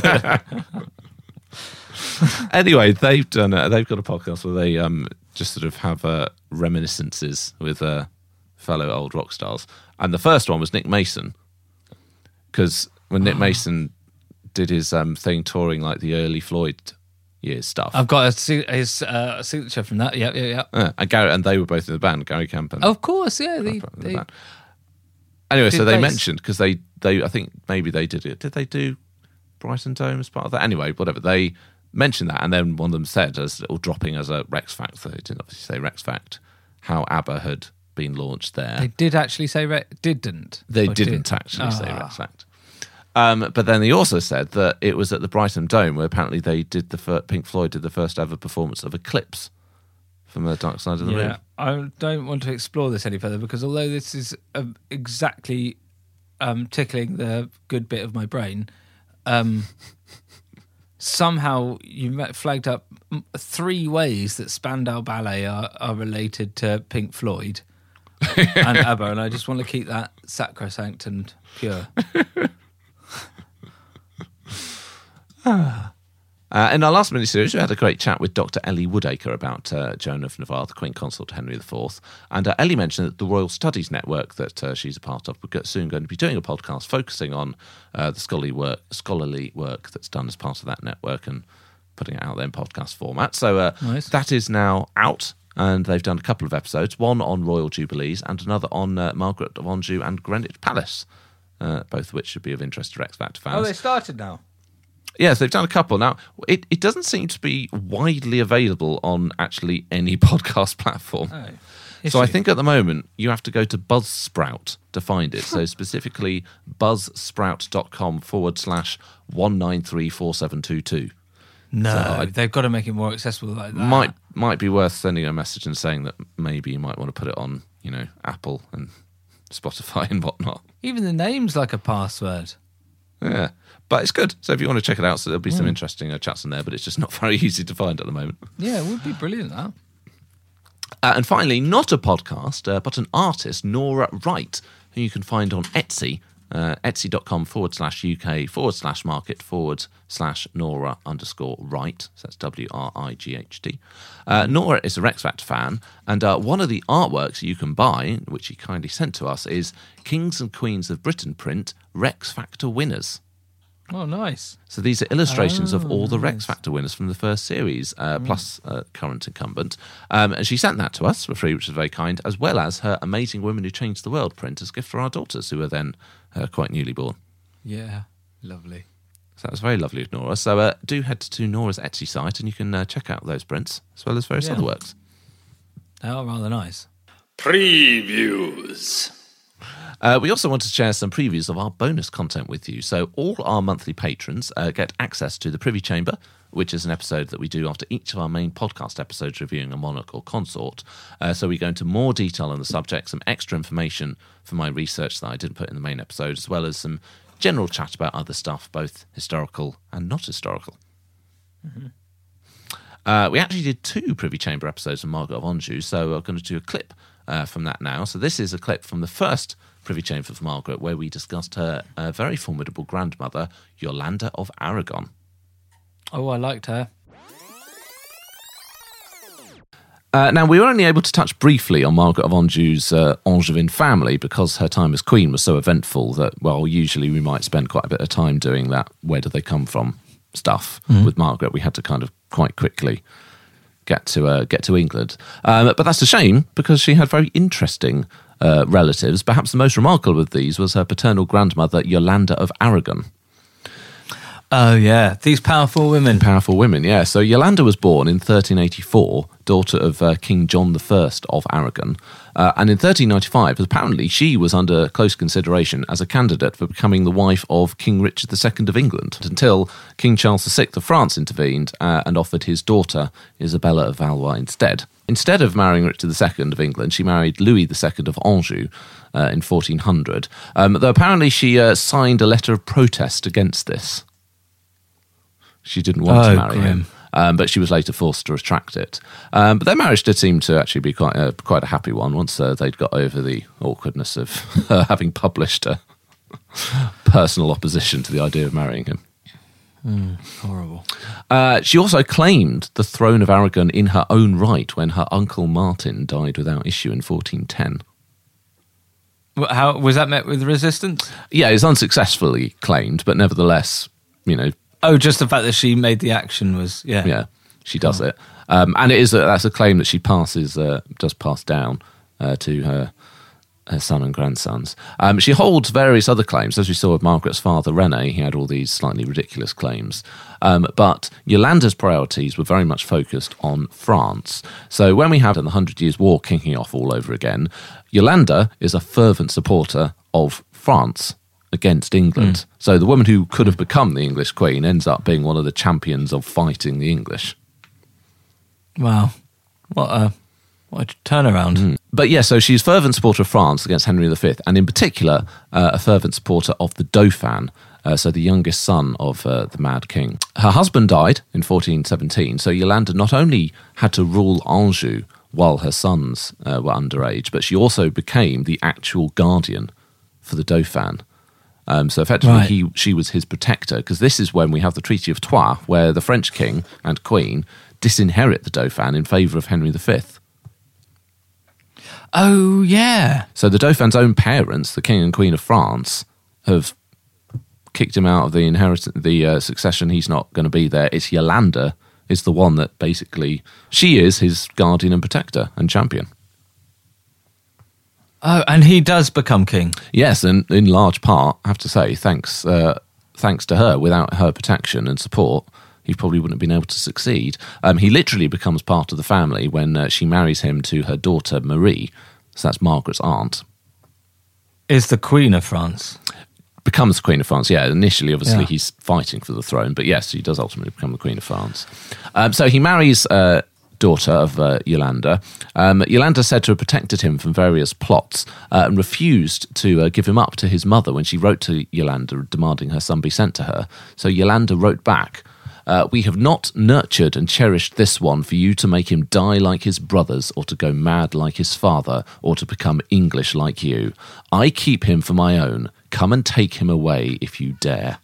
Anyway, they've got a podcast where they just sort of have reminiscences with fellow old rock stars, and the first one was Nick Mason, because when Nick Mason did his thing touring like the early Floyd years stuff. I've got his signature from that. Yeah. And they were both in the band, Gary Kemp. Of course, yeah. Anyway, so they mentioned, because they I think maybe they did it. Did they do Brighton Dome as part of that? Anyway, whatever. They mentioned that, and then one of them said, or dropping as a Rex fact, so they didn't obviously say Rex fact, how ABBA had been launched there. They did actually say didn't. They didn't actually say Rex fact. But then he also said that it was at the Brighton Dome where apparently they did Pink Floyd did the first ever performance of Eclipse from the Dark Side of the Moon. I don't want to explore this any further because although this is exactly tickling the good bit of my brain, somehow you flagged up 3 ways that Spandau Ballet are related to Pink Floyd and ABBA, and I just want to keep that sacrosanct and pure. In our last mini-series, we had a great chat with Dr. Ellie Woodacre about Joan of Navarre, the Queen Consort to Henry IV. And Ellie mentioned that the Royal Studies Network that she's a part of, we're soon going to be doing a podcast focusing on the scholarly work that's done as part of that network and putting it out there in podcast format. So Nice. That is now out, and they've done a couple of episodes, one on Royal Jubilees and another on Margaret of Anjou and Greenwich Palace, both of which should be of interest to X Factor fans. Oh, they started now. Yes, they've done a couple. Now, it doesn't seem to be widely available on actually any podcast platform. Oh, So I think at the moment you have to go to Buzzsprout to find it. So specifically buzzsprout.com/1934722. No, they've got to make it more accessible like that. Might be worth sending a message and saying that maybe you might want to put it on, Apple and Spotify and whatnot. Even the name's like a password. Yeah, but it's good. So if you want to check it out, so there'll be some interesting chats in there, but it's just not very easy to find at the moment. Yeah, it would be brilliant, that. And finally, not a podcast, but an artist, Nora Wright, who you can find on Etsy, etsy.com/UK/market/Nora_Wright. So that's WRIGHT. Nora is a Rex Factor fan, and one of the artworks you can buy, which he kindly sent to us, is Kings and Queens of Britain print Rex Factor winners. Oh, nice. So these are illustrations of all the Rex Factor winners from the first series, plus current incumbent. And she sent that to us for free, which was very kind, as well as her Amazing Women Who Changed the World print as a gift for our daughters, who were then quite newly born. Yeah, lovely. So that was very lovely of Nora. So do head to Nora's Etsy site and you can check out those prints, as well as various other works. They are rather nice. Previews. We also want to share some previews of our bonus content with you. So all our monthly patrons get access to the Privy Chamber, which is an episode that we do after each of our main podcast episodes reviewing a monarch or consort. So we go into more detail on the subject, some extra information for my research that I didn't put in the main episode, as well as some general chat about other stuff, both historical and not historical. Mm-hmm. We actually did 2 Privy Chamber episodes of Margaret of Anjou, so we're going to do a clip from that now. So this is a clip from the first Privy Chamber of Margaret, where we discussed her very formidable grandmother, Yolanda of Aragon. Oh, I liked her. Now, we were only able to touch briefly on Margaret of Anjou's Angevin family because her time as queen was so eventful that, well, usually we might spend quite a bit of time doing that where do they come from stuff. With Margaret, we had to kind of quite quickly get to England. But that's a shame because she had very interesting relatives. Perhaps the most remarkable of these was her paternal grandmother, Yolanda of Aragon. Oh, yeah. These powerful women. Powerful women, yeah. So Yolanda was born in 1384, daughter of King John I of Aragon. And in 1395, apparently she was under close consideration as a candidate for becoming the wife of King Richard II of England, until King Charles VI of France intervened and offered his daughter, Isabella of Valois, instead. Instead of marrying Richard II of England, she married Louis II of Anjou in 1400, though apparently she signed a letter of protest against this. She didn't want to marry him, but she was later forced to retract it. But their marriage did seem to actually be quite a happy one once they'd got over the awkwardness of her having published a personal opposition to the idea of marrying him. Horrible. She also claimed the throne of Aragon in her own right when her uncle Martin died without issue in 1410. How was that met with resistance? Yeah, it's unsuccessfully claimed, but nevertheless, Oh, just the fact that she made the action was, yeah. Yeah, she does it. And that's a claim that she does pass down to her son and grandsons. She holds various other claims, as we saw with Margaret's father, René. He had all these slightly ridiculous claims. But Yolanda's priorities were very much focused on France. So when we have the 100 Years' War kicking off all over again, Yolanda is a fervent supporter of France against England. So the woman who could have become the English queen ends up being one of the champions of fighting the English. Wow. What a turnaround. But yeah, so she's a fervent supporter of France against Henry V, and in particular, a fervent supporter of the Dauphin, so the youngest son of the Mad King. Her husband died in 1417, so Yolanda not only had to rule Anjou while her sons were underage, but she also became the actual guardian for the Dauphin. So effectively, Right. she was his protector, because this is when we have the Treaty of Troyes, where the French king and queen disinherit the Dauphin in favour of Henry V. Oh, yeah. So the Dauphin's own parents, the king and queen of France, have kicked him out of the succession. He's not going to be there. It's Yolande is the one that basically, she is his guardian and protector and champion. Oh, and he does become king. Yes, and in large part, I have to say, thanks to her. Without her protection and support, he probably wouldn't have been able to succeed. He literally becomes part of the family when she marries him to her daughter Marie. So that's Margaret's aunt. Is the Queen of France. Becomes Queen of France, yeah. Initially, obviously, Yeah. he's fighting for the throne, but yes, he does ultimately become the Queen of France. So he marries daughter of Yolande. Yolande said to have protected him from various plots and refused to give him up to his mother when she wrote to Yolande demanding her son be sent to her. So Yolande wrote back, "We have not nurtured and cherished this one for you to make him die like his brothers, or to go mad like his father, or to become English like you. I keep him for my own. Come and take him away if you dare."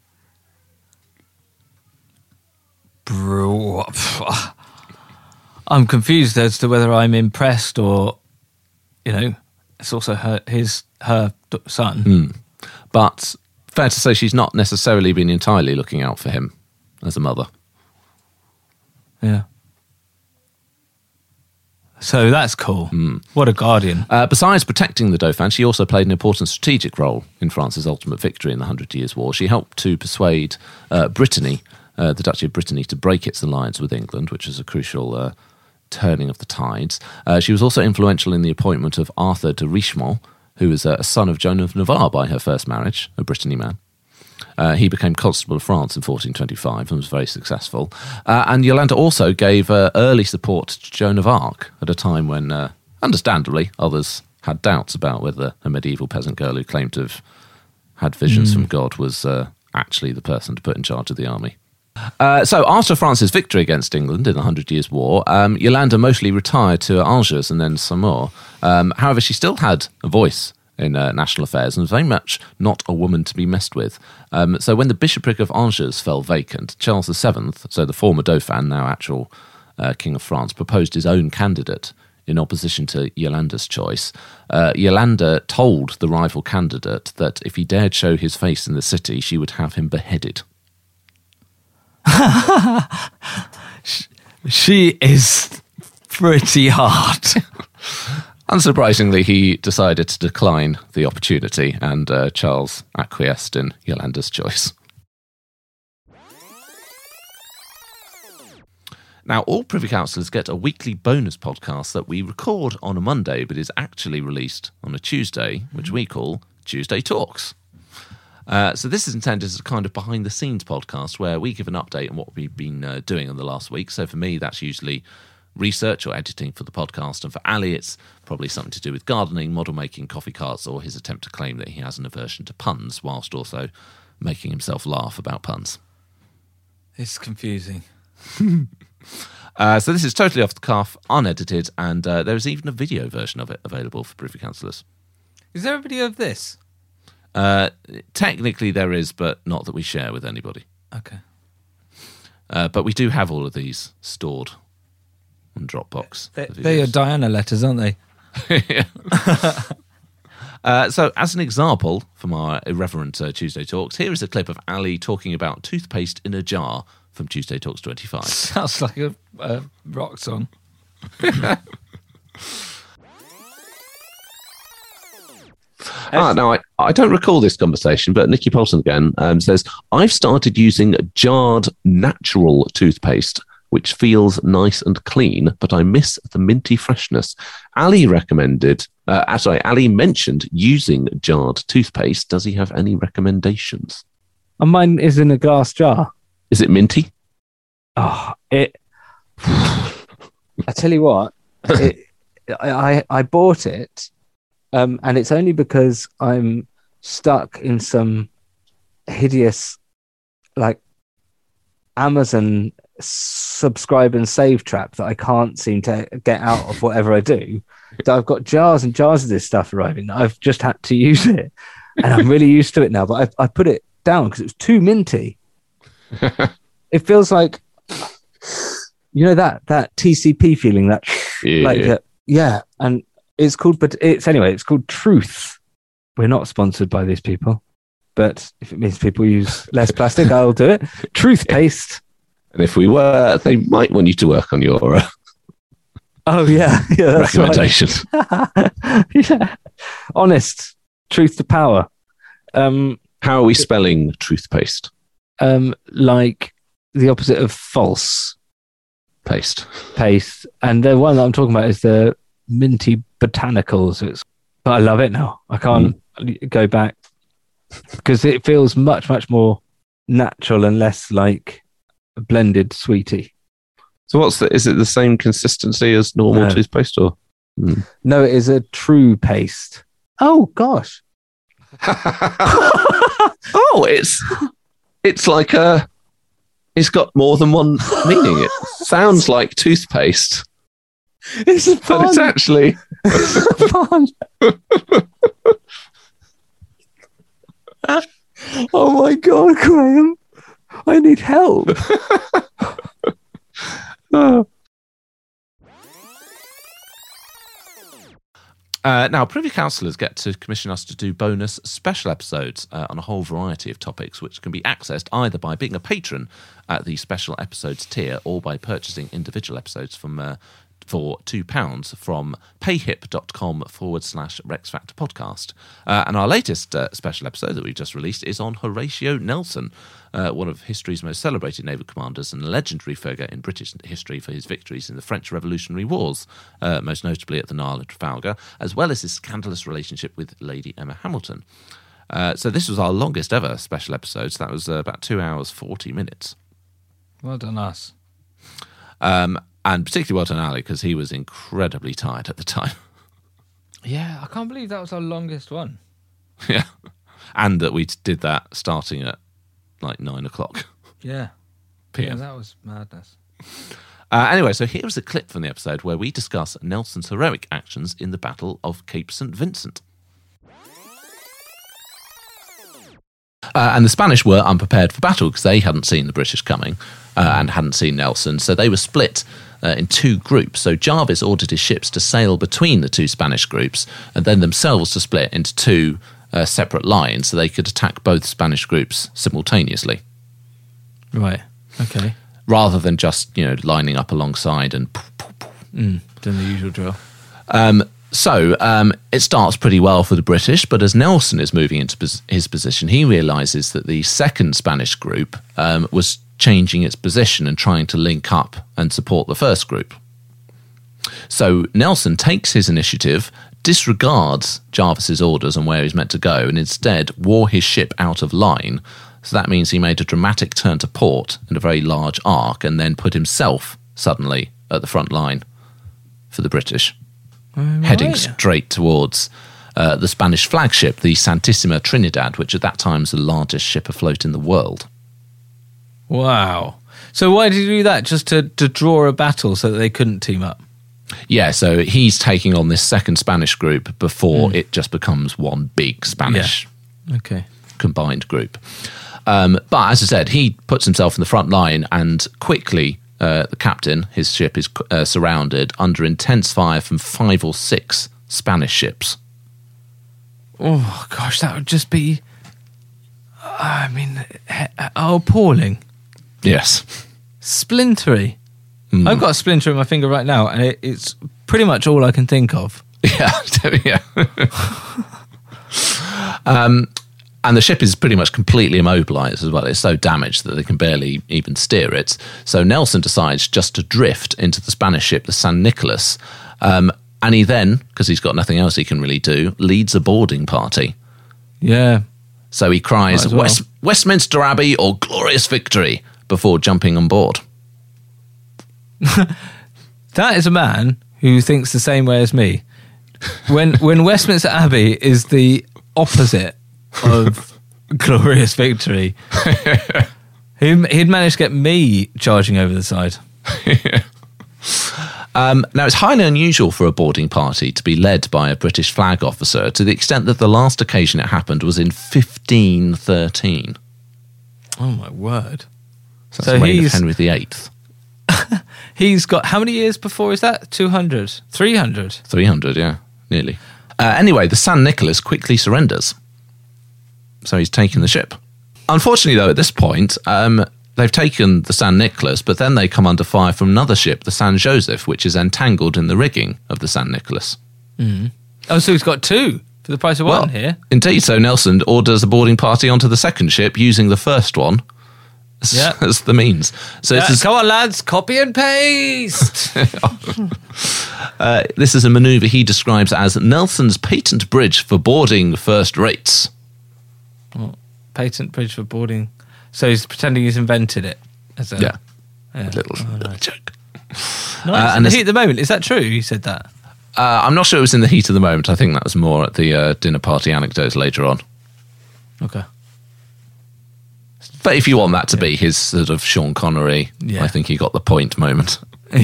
Bro. I'm confused as to whether I'm impressed or, it's also her son. But fair to say she's not necessarily been entirely looking out for him as a mother. Yeah. So that's cool. What a guardian. Besides protecting the Dauphin, she also played an important strategic role in France's ultimate victory in the 100 Years' War. She helped to persuade Brittany, the Duchy of Brittany, to break its alliance with England, which was a crucial turning of the tides. She was also influential in the appointment of Arthur de Richemont, who was a son of Joan of Navarre by her first marriage, a Brittany man. He became Constable of France in 1425 and was very successful. And Yolande also gave early support to Joan of Arc at a time when, understandably, others had doubts about whether a medieval peasant girl who claimed to have had visions from God was actually the person to put in charge of the army. So after France's victory against England in the 100 Years' War, Yolande mostly retired to Angers and then Saumur. However, she still had a voice in national affairs and was very much not a woman to be messed with. So when the bishopric of Angers fell vacant, Charles VII, so the former Dauphin, now actual King of France, proposed his own candidate in opposition to Yolande's choice. Yolande told the rival candidate that if he dared show his face in the city, she would have him beheaded. She is pretty hard. Unsurprisingly, he decided to decline the opportunity, and Charles acquiesced in Yolande's choice. Now, all Privy Councillors get a weekly bonus podcast that we record on a Monday, but is actually released on a Tuesday, which we call Tuesday Talks. So this is intended as a kind of behind-the-scenes podcast where we give an update on what we've been doing in the last week. So for me, that's usually research or editing for the podcast, and for Ali, it's probably something to do with gardening, model making, coffee carts, or his attempt to claim that he has an aversion to puns, whilst also making himself laugh about puns. It's confusing. So this is totally off the cuff, unedited, and there is even a video version of it available for Privy Councillors. Is there a video of this? Technically there is, but not that we share with anybody. Okay. But we do have all of these stored on Dropbox. They're your Diana letters, aren't they? So as an example from our irreverent Tuesday Talks, here is a clip of Ali talking about toothpaste in a jar from Tuesday Talks 25. Sounds like a rock song. Now, I don't recall this conversation, but Nikki Polson again says, I've started using jarred natural toothpaste, which feels nice and clean, but I miss the minty freshness. Ali mentioned using jarred toothpaste. Does he have any recommendations? And mine is in a glass jar. Is it minty? Oh, I tell you what, I bought it, and it's only because I'm stuck in some hideous, like, Amazon subscribe and save trap that I can't seem to get out of whatever I do. That I've got jars and jars of this stuff arriving. I've just had to use it. and I'm really used to it now. But I put it down because it was too minty. It feels like, you know, that TCP feeling, that and it's called, but it's called Truth. We're not sponsored by these people, but if it means people use less plastic, I'll do it. Truth paste. And if we were, they might want you to work on your that's recommendation. Right. Yeah, honest, truth to power. How are we spelling toothpaste? Like the opposite of false. Paste. And the one that I'm talking about is the minty botanicals. But I love it now. I can't go back because it feels much, much more natural and less like a blended sweetie. So is it the same consistency as normal toothpaste or? No, it is a true paste. Oh gosh. Oh, it's like it's got more than one meaning. It sounds like toothpaste. It's fun. But it's actually fun. Oh my God, Graham. I need help. Now, Privy Councillors get to commission us to do bonus special episodes on a whole variety of topics, which can be accessed either by being a patron at the special episodes tier or by purchasing individual episodes for £2 from payhip.com/Rex Factor Podcast. And our latest special episode that we've just released is on Horatio Nelson, one of history's most celebrated naval commanders and a legendary figure in British history for his victories in the French Revolutionary Wars, most notably at the Nile and Trafalgar, as well as his scandalous relationship with Lady Emma Hamilton. So this was our longest ever special episode, so that was about 2 hours, 40 minutes. Well done, us. And particularly well done, Ali, because he was incredibly tired at the time. Yeah, I can't believe that was our longest one. Yeah. And that we did that starting at like 9 o'clock. Yeah. PM. Yeah, that was madness. Anyway, so here is a clip from the episode where we discuss Nelson's heroic actions in the Battle of Cape St. Vincent. And the Spanish were unprepared for battle because they hadn't seen the British coming and hadn't seen Nelson, so they were split in two groups. So Jarvis ordered his ships to sail between the two Spanish groups and then themselves to split into two separate lines so they could attack both Spanish groups simultaneously. Right, okay. Rather than just, lining up alongside and... Doing the usual drill. So it starts pretty well for the British, but as Nelson is moving into his position, he realises that the second Spanish group was changing its position and trying to link up and support the first group. So Nelson takes his initiative, disregards Jarvis's orders on where he's meant to go, and instead wore his ship out of line. So that means he made a dramatic turn to port in a very large arc and then put himself suddenly at the front line for the British. Heading straight towards the Spanish flagship, the Santissima Trinidad, which at that time was the largest ship afloat in the world. Wow. So why did he do that? Just to draw a battle so that they couldn't team up? Yeah, so he's taking on this second Spanish group before it just becomes one big Spanish combined group. But as I said, he puts himself in the front line and quickly... the captain, his ship is surrounded under intense fire from 5 or 6 Spanish ships. Oh, gosh, that would just be... appalling. Yes. Splintery. I've got a splinter in my finger right now, and it's pretty much all I can think of. Yeah. And the ship is pretty much completely immobilised as well. It's so damaged that they can barely even steer it. So Nelson decides just to drift into the Spanish ship, the San Nicolas. And he then, because he's got nothing else he can really do, leads a boarding party. Yeah. So he cries, Westminster Abbey or glorious victory, before jumping on board. That is a man who thinks the same way as me. When Westminster Abbey is the opposite of glorious victory, he'd managed to get me charging over the side. Now, it's highly unusual for a boarding party to be led by a British flag officer, to the extent that the last occasion it happened was in 1513. Oh, my word. So that's the reign of Henry VIII. He's got, how many years before is that? 200? 300? 300, yeah, nearly. Anyway, the San Nicolas quickly surrenders. So he's taken the ship. Unfortunately, though, at this point, they've taken the San Nicolas, but then they come under fire from another ship, the San Joseph, which is entangled in the rigging of the San Nicolas. Oh, so he's got two for the price of one here. Indeed. So Nelson orders a boarding party onto the second ship using the first one as the means. So come on, lads, copy and paste. This is a manoeuvre he describes as Nelson's patent bridge for boarding first rates. Patent bridge for boarding. So he's pretending he's invented it. As a little nice. joke. Nice. In the heat at the moment. Is that true? You said that. I'm not sure it was in the heat of the moment. I think that was more at the dinner party anecdotes later on. Okay. But if you want that to be his sort of Sean Connery, I think he got the point moment.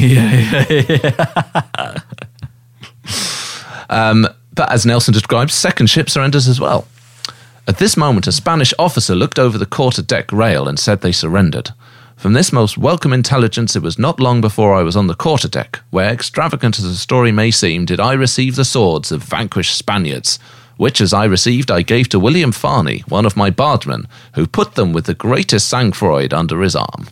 But as Nelson describes, second ship surrenders as well. At this moment, a Spanish officer looked over the quarter-deck rail and said they surrendered. From this most welcome intelligence, it was not long before I was on the quarter-deck, where, extravagant as the story may seem, did I receive the swords of vanquished Spaniards, which, as I received, I gave to William Farney, one of my bardmen, who put them with the greatest sang-froid under his arm.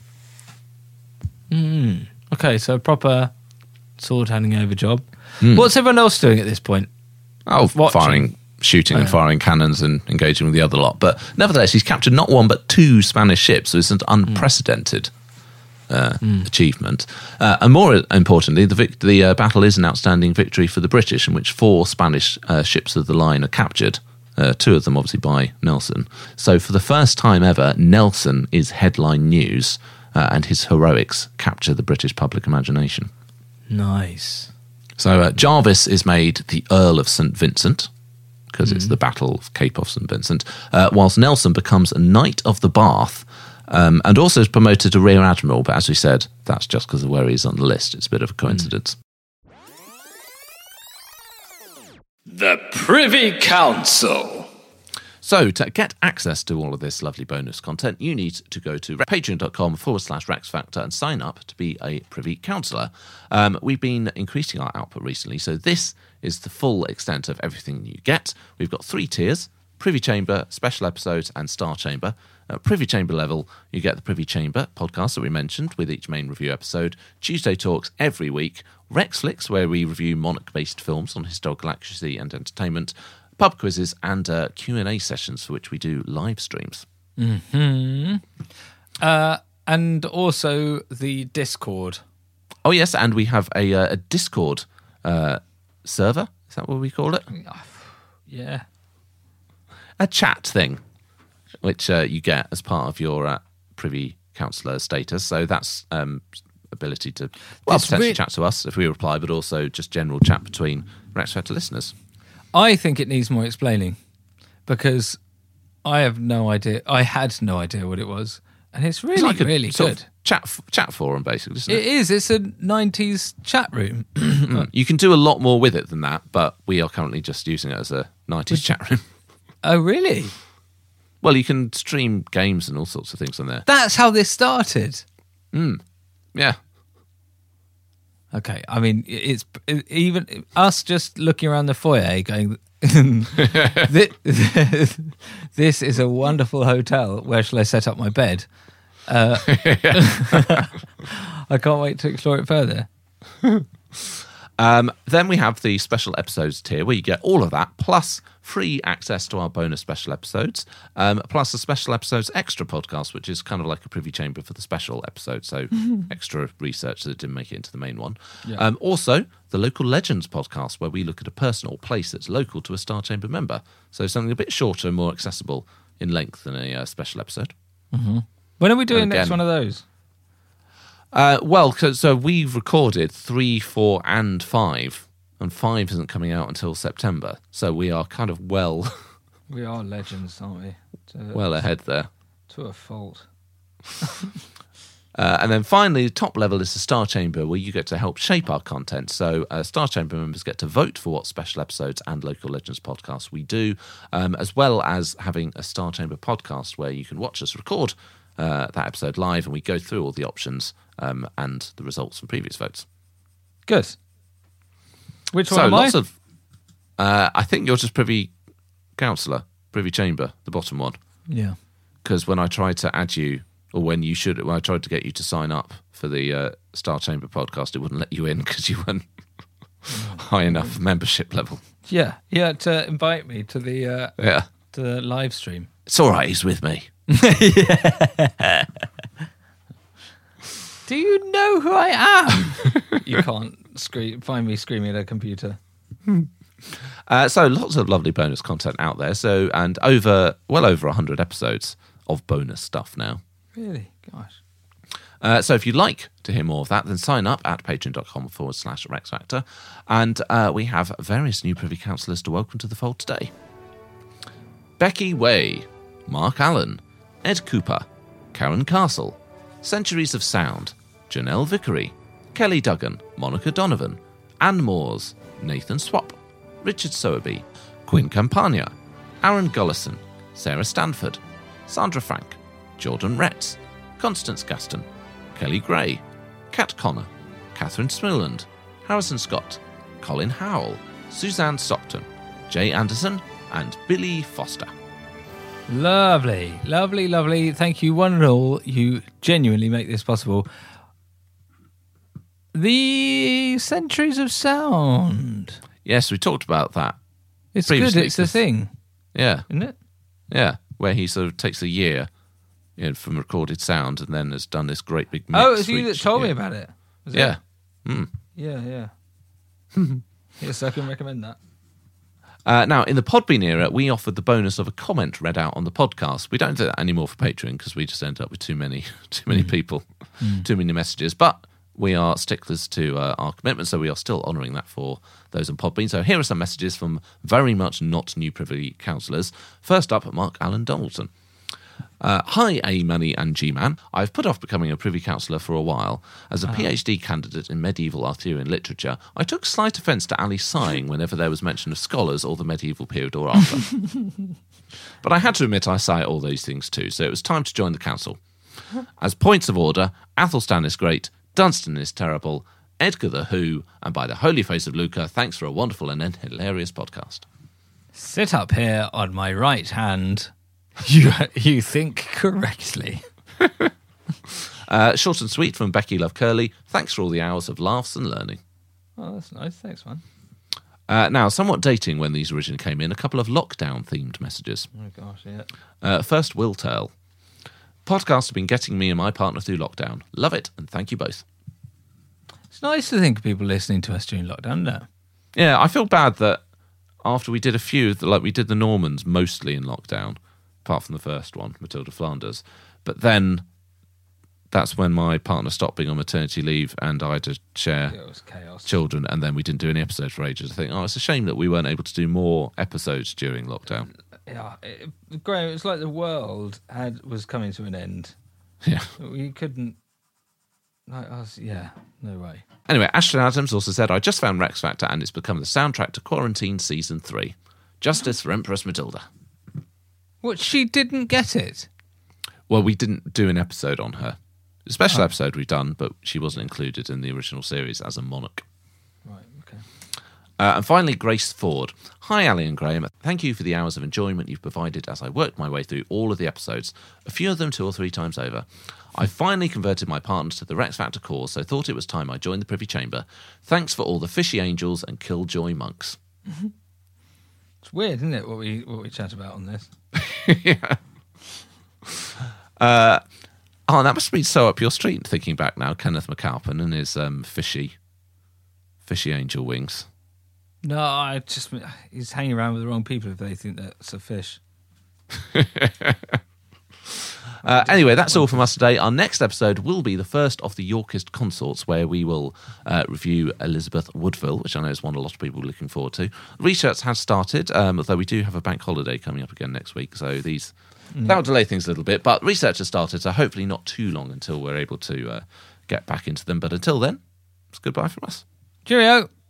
Okay, so proper sword handing over job. What's everyone else doing at this point? Oh, shooting and firing cannons and engaging with the other lot. But nevertheless, he's captured not one but two Spanish ships, so it's an unprecedented achievement. And more importantly, the battle is an outstanding victory for the British, in which 4 Spanish ships of the line are captured, 2 of them obviously by Nelson. So for the first time ever, Nelson is headline news, and his heroics capture the British public imagination. Nice. So Jarvis is made the Earl of St. Vincent, because it's the Battle of Cape of St. Vincent, whilst Nelson becomes a Knight of the Bath, and also is promoted to Rear Admiral, but as we said, that's just because of where he's on the list. It's a bit of a coincidence. The Privy Council. So to get access to all of this lovely bonus content, you need to go to patreon.com/Rex Factor and sign up to be a Privy Councillor. We've been increasing our output recently, so this is the full extent of everything you get. We've got 3 tiers: Privy Chamber, Special Episodes, and Star Chamber. At Privy Chamber level, you get the Privy Chamber podcast that we mentioned with each main review episode, Tuesday Talks every week, Rex Flicks, where we review monarch-based films on historical accuracy and entertainment, pub quizzes, and Q&A sessions for which we do live streams. And also the Discord. Oh, yes, and we have a Discord server. Is that what we call it? Yeah. A chat thing, which you get as part of your Privy Councillor status. So that's ability to potentially chat to us if we reply, but also just general chat between Rex Factor listeners. I think it needs more explaining, because I have no idea. I had no idea what it was, and it's really, like a really sort good. of chat forum, basically, isn't it? It is. It's a 90s chat room. You can do a lot more with it than that, but we are currently just using it as a 90s chat room. Oh, really? Well, you can stream games and all sorts of things on there. That's how this started. Yeah. Okay, I mean, it's even us just looking around the foyer going, this is a wonderful hotel. Where shall I set up my bed? I can't wait to explore it further. Then we have the special episodes tier, where you get all of that, plus free access to our bonus special episodes, plus the special episodes extra podcast, which is kind of like a Privy Chamber for the special episode, so extra research that didn't make it into the main one. Yeah. Also, the Local Legends podcast, where we look at a person or place that's local to a Star Chamber member, so something a bit shorter and more accessible in length than a special episode. When are we doing the next one of those? So we've recorded 3, 4, and 5, and 5 isn't coming out until September. So we are kind of We are legends, aren't we? well ahead there. To a fault. And then finally, the top level is the Star Chamber, where you get to help shape our content. So Star Chamber members get to vote for what special episodes and Local Legends podcasts we do, as well as having a Star Chamber podcast where you can watch us record that episode live, and we go through all the options and the results from previous votes. Good. Which one So am lots I? of... I think you're just Privy Councillor, Privy Chamber, the bottom one. Yeah. Because when I tried to add you... Or when I tried to get you to sign up for the Star Chamber podcast, it wouldn't let you in because you weren't high enough membership level. Yeah. You had to invite me to the Yeah. to the live stream. It's all right, he's with me. Do you know who I am? You can't find me screaming at a computer. So lots of lovely bonus content out there. And well over 100 episodes of bonus stuff now. Really? Gosh. So if you'd like to hear more of that, then sign up at patreon.com/Rex Factor. And we have various new Privy Councillors to welcome to the fold today. Becky Way, Mark Allen, Ed Cooper, Karen Castle, Centuries of Sound, Janelle Vickery, Kelly Duggan, Monica Donovan, Anne Moores, Nathan Swap, Richard Sowerby, Quinn Campagna, Aaron Gullison, Sarah Stanford, Sandra Frank, Jordan Retz, Constance Gaston, Kelly Gray, Kat Connor, Catherine Smilland, Harrison Scott, Colin Howell, Suzanne Stockton, Jay Anderson, and Billy Foster. Lovely, lovely, lovely. Thank you, one and all. You genuinely make this possible. The Centuries of Sound. Yes, we talked about that. It's good. Previously, It's the thing, Yeah, isn't it? yeah. Where he sort of takes a year from recorded sound and then has done this great big mix. Oh, it was you that each told me year. about it. Was Yeah. it? Yeah. Yes, I can recommend that. Now, in the Podbean era, we offered the bonus of a comment read out on the podcast. We don't do that anymore for Patreon because we just end up with too many people, too many messages. But we are sticklers to our commitment, so we are still honouring that for those on Podbean. So here are some messages from very much not new Privy Councillors. First up, Mark Allen Donaldson. Hi, A-Money and G-Man. I've put off becoming a Privy Councillor for a while. As a PhD candidate in medieval Arthurian literature, I took slight offence to Ali sighing whenever there was mention of scholars or the medieval period or Arthur. But I had to admit I sigh at all those things too, so it was time to join the council. As points of order, Athelstan is great, Dunstan is terrible, Edgar the Who, and by the holy face of Luca, thanks for a wonderful and hilarious podcast. Sit up here on my right hand. You think correctly. Short and sweet from Becky Love Curly. Thanks for all the hours of laughs and learning. Oh, that's nice. Thanks, man. Now, somewhat dating when these originally came in, a couple of lockdown-themed messages. Oh, gosh, yeah. First, Will Tell. Podcasts have been getting me and my partner through lockdown. Love it, and thank you both. It's nice to think of people listening to us during lockdown, isn't it? Yeah, I feel bad that after we did a few, like we did the Normans mostly in lockdown, apart from the first one, Matilda Flanders. But then that's when my partner stopped being on maternity leave and I had to share It was chaos. children, and then we didn't do any episodes for ages. I think, it's a shame that we weren't able to do more episodes during lockdown. Yeah, Graham, it's like the world was coming to an end. Yeah. We couldn't. Like us, yeah, no way. Anyway, Ashton Adams also said, I just found Rex Factor and it's become the soundtrack to Quarantine Season 3. Justice for Empress Matilda. What, she didn't get it? Well, we didn't do an episode on her. A special episode we've done, but she wasn't included in the original series as a monarch. Right, okay. And finally, Grace Ford. Hi, Ali and Graham. Thank you for the hours of enjoyment you've provided as I worked my way through all of the episodes, a few of them 2 or 3 times over. I finally converted my partner to the Rex Factor cause, so thought it was time I joined the Privy Chamber. Thanks for all the fishy angels and killjoy monks. It's weird, isn't it, what we chat about on this? Yeah. That must be so up your street, thinking back now, Kenneth McAlpin and his fishy angel wings. No, he's hanging around with the wrong people if they think that's a fish. Anyway, that's all from us today. Our next episode will be the first of the Yorkist consorts, where we will review Elizabeth Woodville, which I know is one a lot of people are looking forward to. Research has started, although we do have a bank holiday coming up again next week, so these That will delay things a little bit, but research has started, so hopefully not too long until we're able to get back into them. But until then, it's goodbye from us. Cheerio.